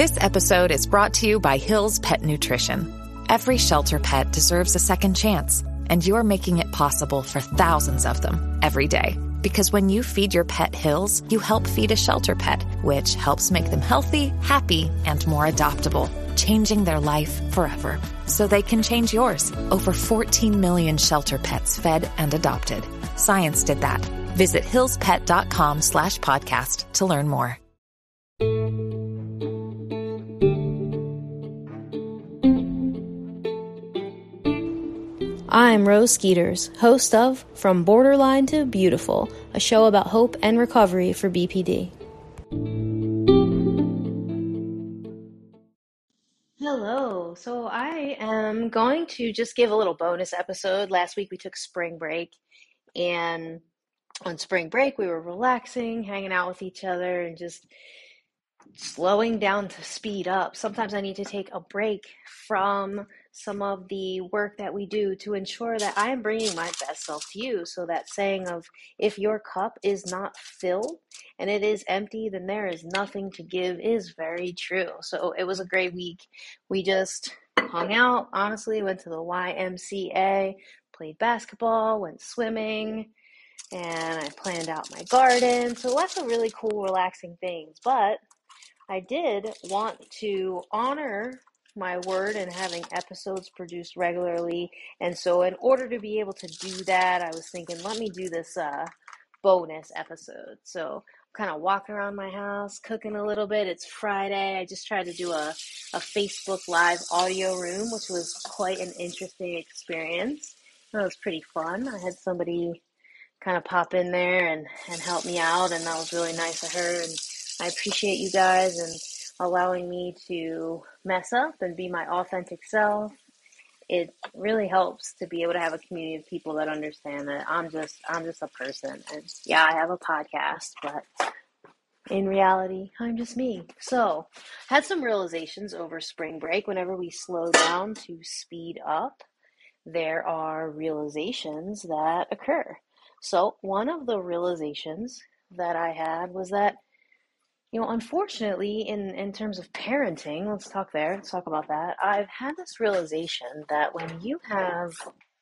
This episode is brought to you by Hill's Pet Nutrition. Every shelter pet deserves a second chance, and you're making it possible for thousands of them every day. Because when you feed your pet Hill's, you help feed a shelter pet, which helps make them healthy, happy, and more adoptable, changing their life forever. So they can change yours. Over 14 million shelter pets fed and adopted. Science did that. Visit hillspet.com/podcast to learn more. I'm Rose Skeeters, host of From Borderline to Beautiful, a show about hope and recovery for BPD. Hello, so I am going to just give a little bonus episode. Last week we took spring break, and on spring break we were relaxing, hanging out with each other, and just slowing down to speed up. Sometimes I need to take a break from some of the work that we do to ensure that I am bringing my best self to you. So that saying of, if your cup is not filled and it is empty, then there is nothing to give is very true. So it was a great week. We just hung out, honestly, went to the YMCA, played basketball, went swimming, and I planned out my garden. So lots of really cool, relaxing things. But I did want to honor my word and having episodes produced regularly. And so in order to be able to do that, I was thinking, let me do this bonus episode. So I'm kind of walking around my house, cooking a little bit. It's Friday. I just tried to do a Facebook Live audio room, which was quite an interesting experience. It was pretty fun. I had somebody kind of pop in there and help me out, and that was really nice of her. And I appreciate you guys and allowing me to mess up and be my authentic self. It really helps to be able to have a community of people that understand that I'm just a person. And yeah, I have a podcast, but in reality, I'm just me. So, had some realizations over spring break. Whenever we slow down to speed up, there are realizations that occur. So, one of the realizations that I had was that, unfortunately, in terms of parenting, let's talk about that. I've had this realization that when you have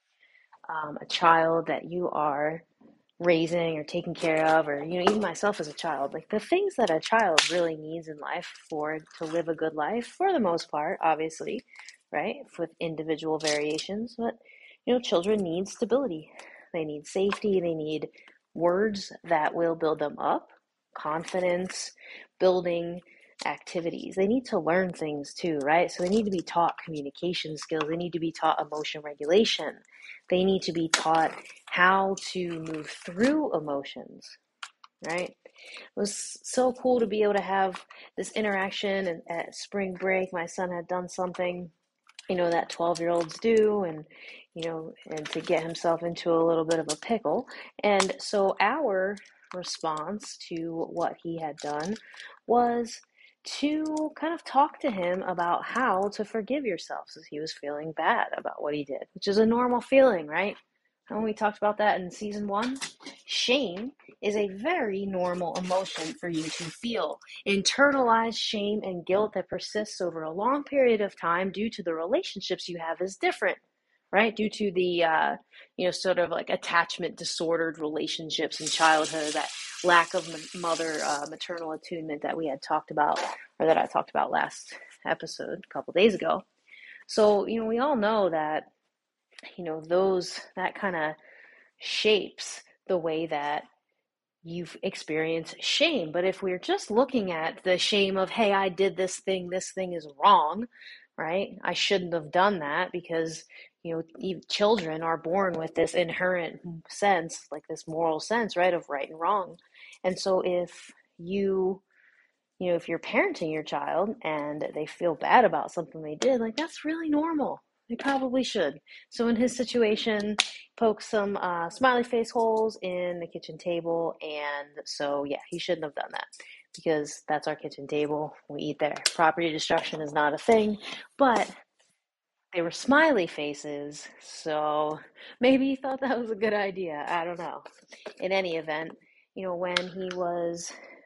a child that you are raising or taking care of, or, even myself as a child, like the things that a child really needs in life to live a good life, for the most part, obviously, right, with individual variations, but, children need stability. They need safety. They need words that will build them up, confidence, building activities. They need to learn things too, right? So they need to be taught communication skills. They need to be taught emotion regulation. They need to be taught how to move through emotions, right? It was so cool to be able to have this interaction. And at spring break, my son had done something, that 12-year-olds do, and to get himself into a little bit of a pickle. And so our response to what he had done was to kind of talk to him about how to forgive yourself, as he was feeling bad about what he did, which is a normal feeling, right? And we talked about that in season 1. Shame is a very normal emotion for you to feel. Internalized shame and guilt that persists over a long period of time due to the relationships you have is different, right? Due to the, sort of like attachment disordered relationships in childhood, that lack of maternal attunement that we had talked about, or that I talked about last episode a couple days ago. So, we all know that, that kind of shapes the way that you've experienced shame. But if we're just looking at the shame of, hey, I did this thing is wrong, right? I shouldn't have done that, because, children are born with this inherent sense, like this moral sense, right, of right and wrong. And so if if you're parenting your child and they feel bad about something they did, like, that's really normal. They probably should. So in his situation, poke some smiley face holes in the kitchen table. And so, yeah, he shouldn't have done that, because that's our kitchen table. We eat there. Property destruction is not a thing, but they were smiley faces. So maybe he thought that was a good idea. I don't know. In any event, when he was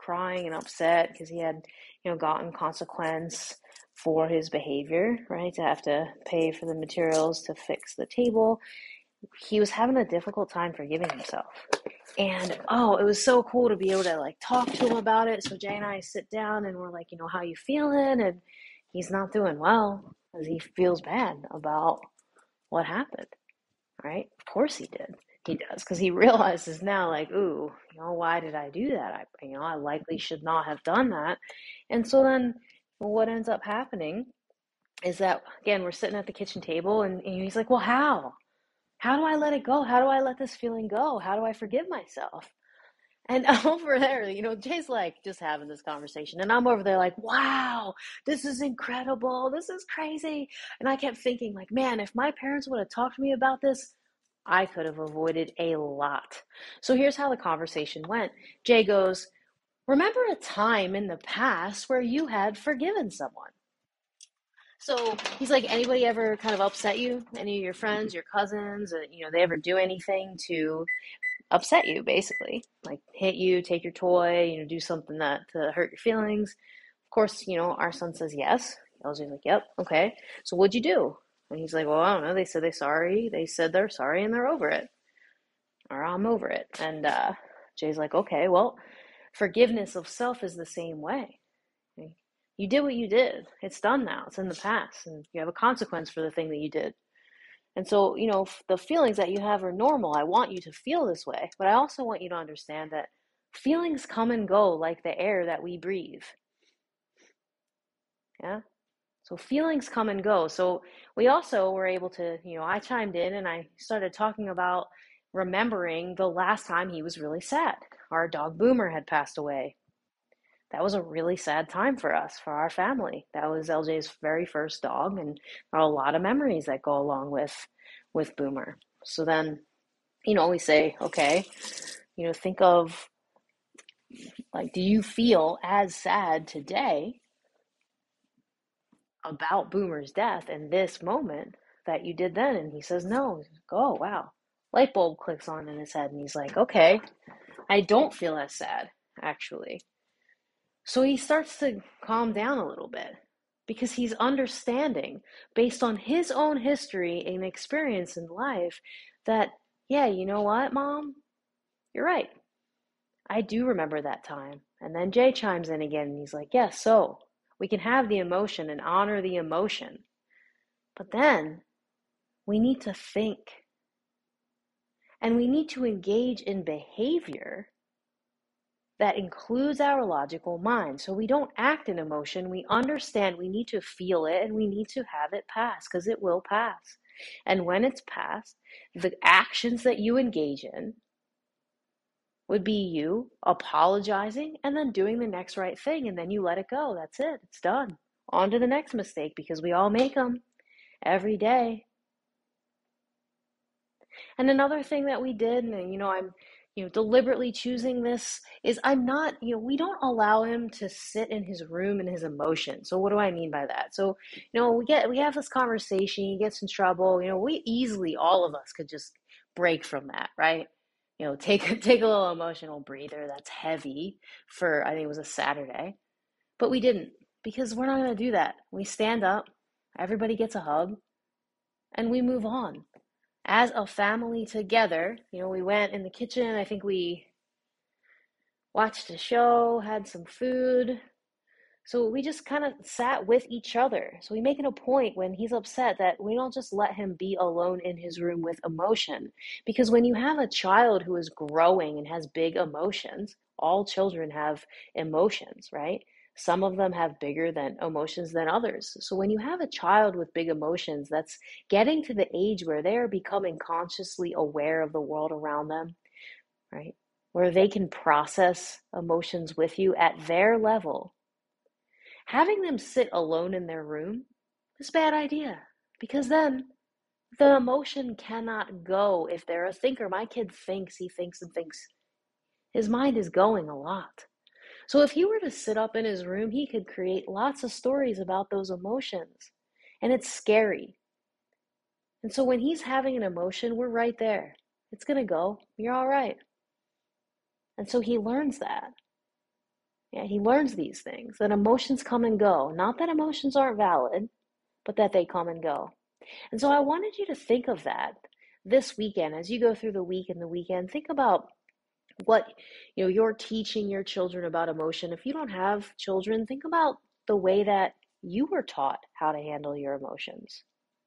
crying and upset because he had, gotten consequence for his behavior, right? To have to pay for the materials to fix the table. He was having a difficult time forgiving himself. And it was so cool to be able to like talk to him about it. So Jay and I sit down and we're like, how you feeling? And he's not doing well because he feels bad about what happened, right? Of course he did. He does, because he realizes now, like, ooh, why did I do that? I likely should not have done that. And so then what ends up happening is that, again, we're sitting at the kitchen table and he's like, well, how? How do I let it go? How do I let this feeling go? How do I forgive myself? And over there, Jay's like just having this conversation. And I'm over there like, wow, this is incredible. This is crazy. And I kept thinking, like, man, if my parents would have talked to me about this, I could have avoided a lot. So here's how the conversation went. Jay goes, remember a time in the past where you had forgiven someone? So he's like, anybody ever kind of upset you? Any of your friends, your cousins, they ever do anything to upset you, basically? Like hit you, take your toy, do something that to hurt your feelings? Of course, our son says yes. LJ's like, yep, okay. So what'd you do? And he's like, well, I don't know. They said they're sorry. They said they're sorry and they're over it. Or I'm over it. And Jay's like, okay, well, forgiveness of self is the same way. You did what you did. It's done now. It's in the past. And you have a consequence for the thing that you did. And so, the feelings that you have are normal. I want you to feel this way. But I also want you to understand that feelings come and go like the air that we breathe. Yeah? So feelings come and go. So we also were able to, I chimed in and I started talking about remembering the last time he was really sad. Our dog Boomer had passed away. That was a really sad time for us, for our family. That was LJ's very first dog, and there are a lot of memories that go along with Boomer. So then, we say, okay, think of, like, do you feel as sad today about Boomer's death in this moment that you did then? And he says, no. Oh, wow. Light bulb clicks on in his head, and he's like, okay, I don't feel as sad, actually. So he starts to calm down a little bit because he's understanding, based on his own history and experience in life, that, yeah, you know what, Mom? You're right. I do remember that time. And then Jay chimes in again and he's like, yes, yeah, so we can have the emotion and honor the emotion. But then we need to think. And we need to engage in behavior that includes our logical mind. So we don't act in emotion. We understand we need to feel it and we need to have it pass, because it will pass. And when it's passed, the actions that you engage in would be you apologizing and then doing the next right thing. And then you let it go. That's it. It's done. On to the next mistake, because we all make them every day. And another thing that we did, and I'm deliberately choosing this, is I'm not, we don't allow him to sit in his room in his emotions. So what do I mean by that? So, we have this conversation, he gets in trouble, we easily, all of us could just break from that, right? Take a little emotional breather that's heavy for, I think it was a Saturday, but we didn't, because we're not going to do that. We stand up, everybody gets a hug, and we move on. As a family together, we went in the kitchen. I think we watched a show, had some food. So we just kind of sat with each other. So we make it a point when he's upset that we don't just let him be alone in his room with emotion. Because when you have a child who is growing and has big emotions, all children have emotions, right? Some of them have bigger than emotions than others. So when you have a child with big emotions that's getting to the age where they're becoming consciously aware of the world around them, right? Where they can process emotions with you at their level, having them sit alone in their room is a bad idea, because then the emotion cannot go. If they're a thinker, my kid thinks, he thinks and thinks. His mind is going a lot. So if he were to sit up in his room, he could create lots of stories about those emotions. And it's scary. And so when he's having an emotion, we're right there. It's going to go. You're all right. And so he learns that. Yeah, he learns these things, that emotions come and go. Not that emotions aren't valid, but that they come and go. And so I wanted you to think of that this weekend as you go through the week and the weekend. Think about what you're teaching your children about emotion. If you don't have children, think about the way that you were taught how to handle your emotions.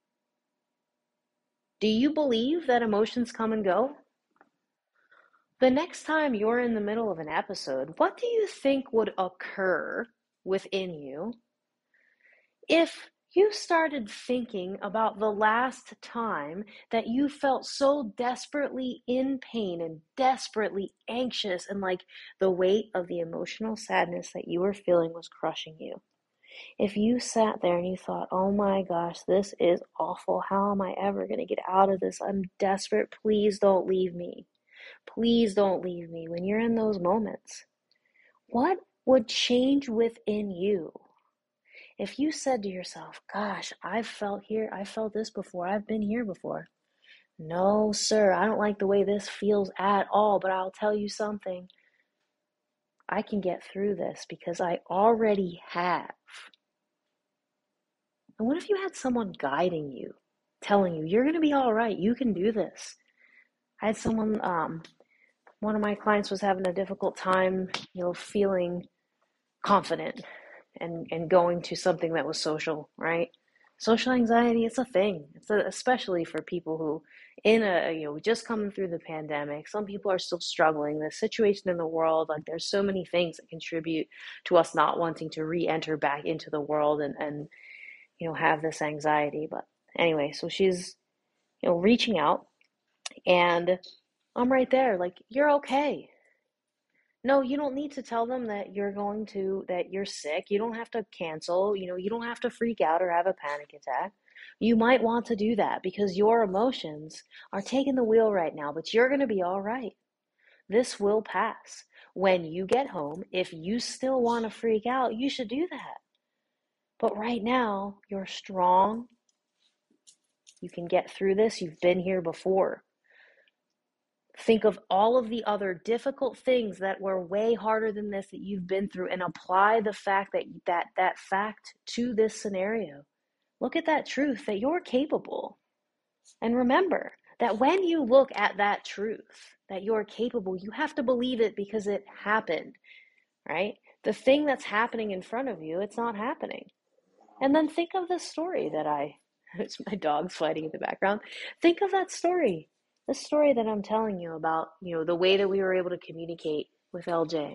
Do you believe that emotions come and go? The next time you're in the middle of an episode, what do you think would occur within you if you started thinking about the last time that you felt so desperately in pain and desperately anxious, and like the weight of the emotional sadness that you were feeling was crushing you? If you sat there and you thought, oh my gosh, this is awful. How am I ever going to get out of this? I'm desperate. Please don't leave me. Please don't leave me. When you're in those moments, what would change within you? If you said to yourself, gosh, I've felt this before, I've been here before. No, sir, I don't like the way this feels at all, but I'll tell you something. I can get through this because I already have. And what if you had someone guiding you, telling you, you're going to be all right, you can do this? I had someone, one of my clients was having a difficult time, feeling confident and going to something that was social, right? Social anxiety, it's a thing. Especially for people who just coming through the pandemic. Some people are still struggling. The situation in the world, like there's so many things that contribute to us not wanting to re-enter back into the world and have this anxiety. But anyway, so she's, reaching out, and I'm right there, like, you're okay. No, you don't need to tell them that that you're sick. You don't have to cancel. You don't have to freak out or have a panic attack. You might want to do that because your emotions are taking the wheel right now, but you're going to be all right. This will pass. When you get home, if you still want to freak out, you should do that. But right now, you're strong. You can get through this. You've been here before. Think of all of the other difficult things that were way harder than this that you've been through, and apply the fact that fact to this scenario. Look at that truth that you're capable. And remember that when you look at that truth that you're capable, you have to believe it because it happened, right? The thing that's happening in front of you, it's not happening. And then think of the story it's my dog's fighting in the background. Think of that story. The story that I'm telling you about, the way that we were able to communicate with LJ.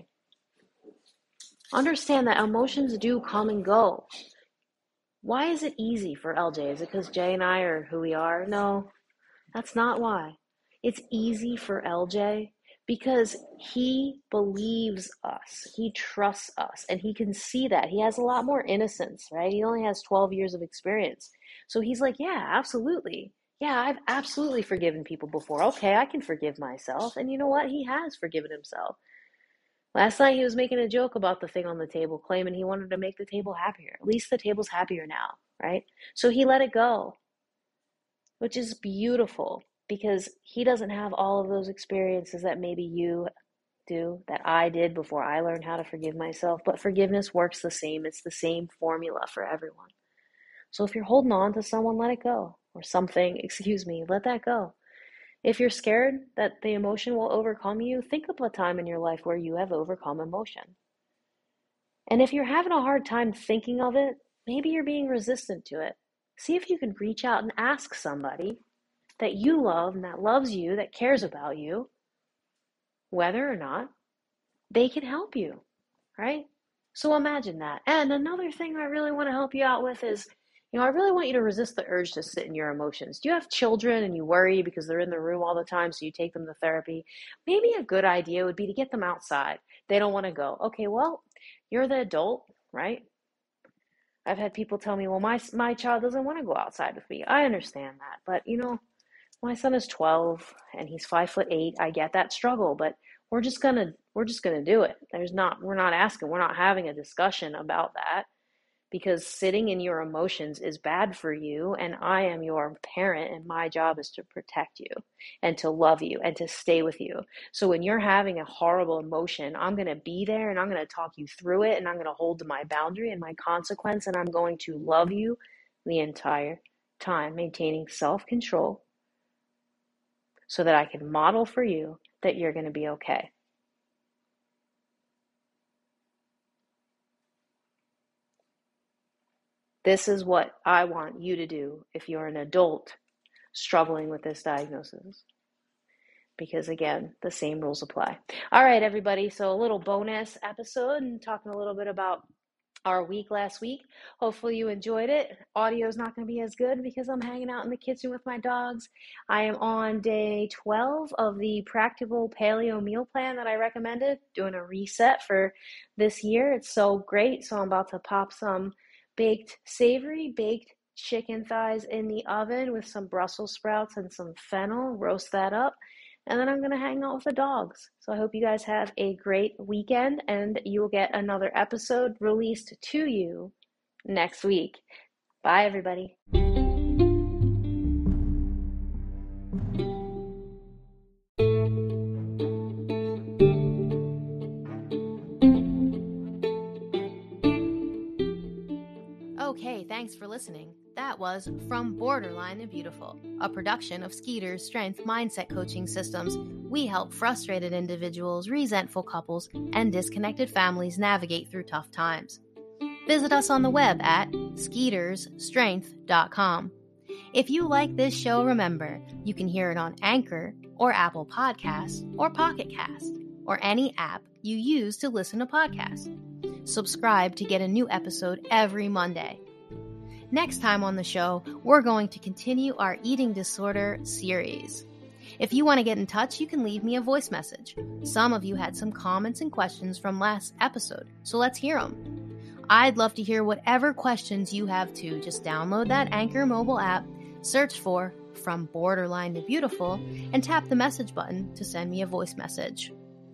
Understand that emotions do come and go. Why is it easy for LJ? Is it because Jay and I are who we are? No, that's not why. It's easy for LJ because he believes us. He trusts us, and he can see that. He has a lot more innocence, right? He only has 12 years of experience. So he's like, yeah, absolutely. Yeah, I've absolutely forgiven people before. Okay, I can forgive myself. And you know what? He has forgiven himself. Last night he was making a joke about the thing on the table, claiming he wanted to make the table happier. At least the table's happier now, right? So he let it go, which is beautiful because he doesn't have all of those experiences that maybe you do, that I did before I learned how to forgive myself. But forgiveness works the same. It's the same formula for everyone. So if you're holding on to someone, let it go. Or something, let that go. If you're scared that the emotion will overcome you, think of a time in your life where you have overcome emotion. And if you're having a hard time thinking of it, maybe you're being resistant to it. See if you can reach out and ask somebody that you love and that loves you, that cares about you, whether or not they can help you, right? So imagine that. And another thing I really want to help you out with is, I really want you to resist the urge to sit in your emotions. Do you have children and you worry because they're in the room all the time, so you take them to therapy? Maybe a good idea would be to get them outside. They don't want to go. Okay, well, you're the adult, right? I've had people tell me, well, my child doesn't want to go outside with me. I understand that. But, my son is 12 and he's 5'8". I get that struggle, but we're just gonna do it. We're not having a discussion about that. because sitting in your emotions is bad for you, and I am your parent, and my job is to protect you and to love you and to stay with you. So when you're having a horrible emotion, I'm going to be there and I'm going to talk you through it, and I'm going to hold to my boundary and my consequence, and I'm going to love you the entire time, maintaining self-control so that I can model for you that you're going to be okay. This is what I want you to do if you're an adult struggling with this diagnosis. Because again, the same rules apply. All right, everybody. So a little bonus episode and talking a little bit about our week last week. Hopefully you enjoyed it. Audio is not going to be as good because I'm hanging out in the kitchen with my dogs. I am on day 12 of the practical paleo meal plan that I recommended, doing a reset for this year. It's so great. So I'm about to pop some savory baked chicken thighs in the oven with some Brussels sprouts and some fennel, roast that up. And then I'm going to hang out with the dogs. So I hope you guys have a great weekend, and you will get another episode released to you next week. Bye, everybody. Okay, thanks for listening. That was From Borderline to Beautiful, a production of Skeeter's Strength Mindset Coaching Systems. We help frustrated individuals, resentful couples, and disconnected families navigate through tough times. Visit us on the web at skeetersstrength.com. If you like this show, remember, you can hear it on Anchor or Apple Podcasts or Pocket Cast or any app you use to listen to podcasts. Subscribe to get a new episode every Monday. Next time on the show, we're going to continue our eating disorder series. If you want to get in touch, you can leave me a voice message. Some of you had some comments and questions from last episode, so let's hear them. I'd love to hear whatever questions you have too. Just download that Anchor mobile app, search for From Borderline to Beautiful, and tap the message button to send me a voice message.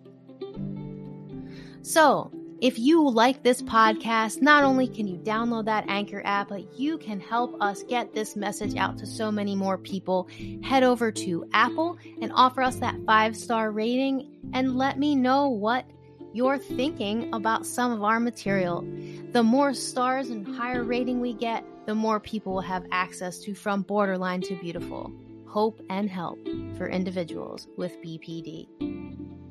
So, if you like this podcast, not only can you download that Anchor app, but you can help us get this message out to so many more people. Head over to Apple and offer us that 5-star rating and let me know what you're thinking about some of our material. The more stars and higher rating we get, the more people will have access to From Borderline to Beautiful, hope and help for individuals with BPD.